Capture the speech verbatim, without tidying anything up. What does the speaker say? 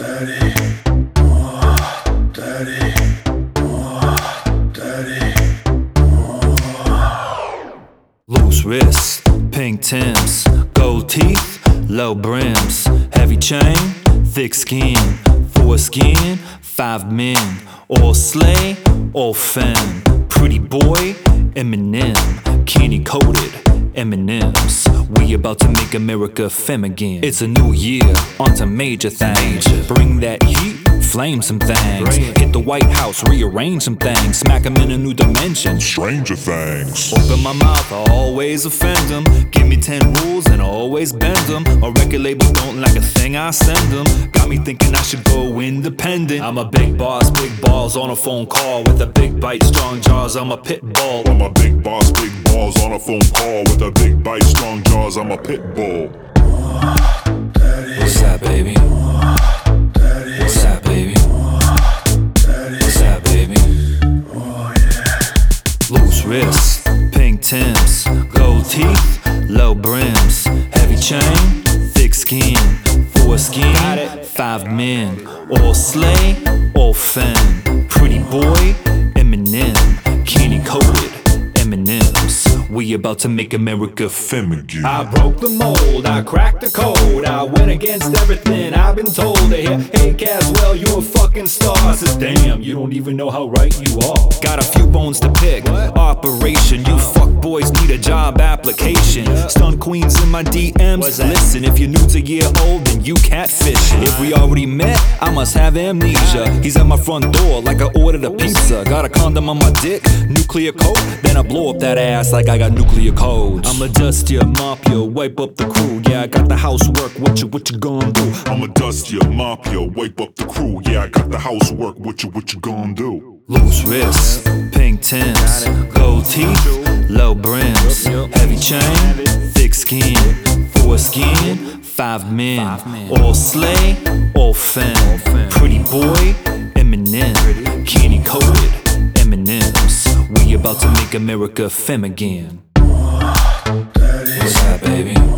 Daddy, oh, daddy, oh, daddy, oh. Loose wrists, pink Timbs, gold teeth, low brims, heavy chain, thick skin, foreskin, five men, all slay, all femme, pretty boy, Eminem, candy coated M and M's. We about to make America femme again. It's a new year, on to major things. Bring that heat, flame some things. Hit the White House, rearrange some things. Smack 'em in a new dimension. Stranger things. Open my mouth, I always offend them. Give me ten rules and I always bend them. A record label don't like a thing I send them. Got me thinking I should go independent. I'm a big boss, big balls on a phone call. With a big bite, strong jaws, I'm a pit bull. I'm a big boss, big balls on a phone call. With a big bite, strong jaws, I'm a pit bull. What's that, baby? What's that, baby? What's that, baby? Loose wrists, pink Timbs, gold teeth, low brims, heavy chain, thick skin, foreskin, five men, all slay, all femme, pretty boy, Eminem, candy coated M and M's. We about to make America femme again. I broke the mold, I cracked the code. I went against everything I've been told. They hear, hey Caswell, you a fucking star. I said, damn, you don't even know how right you are. Got a few bones to pick, operation. You fuck boys need a job application. Stun queens in my D Ms. Listen, if you're new to year old, then you catfishing. If we already met, I must have amnesia. He's at my front door like I ordered a pizza. Got a condom on my dick, nuclear coat. Then I blow up that ass like I got nuclear codes. I'ma dust ya, mop ya, wipe up the crew. Yeah, I got the housework, what you, what you gonna do? I'ma dust ya, mop ya, wipe up the crew. Yeah, I got the housework, what you, what you gonna do? Loose wrists, pink Timbs, gold teeth, low brims, heavy chain, thick skin, foreskin, five men, all slay, all femme, pretty boy, Eminem, candy coated M and M's. We about to make America femme again. What's that, baby?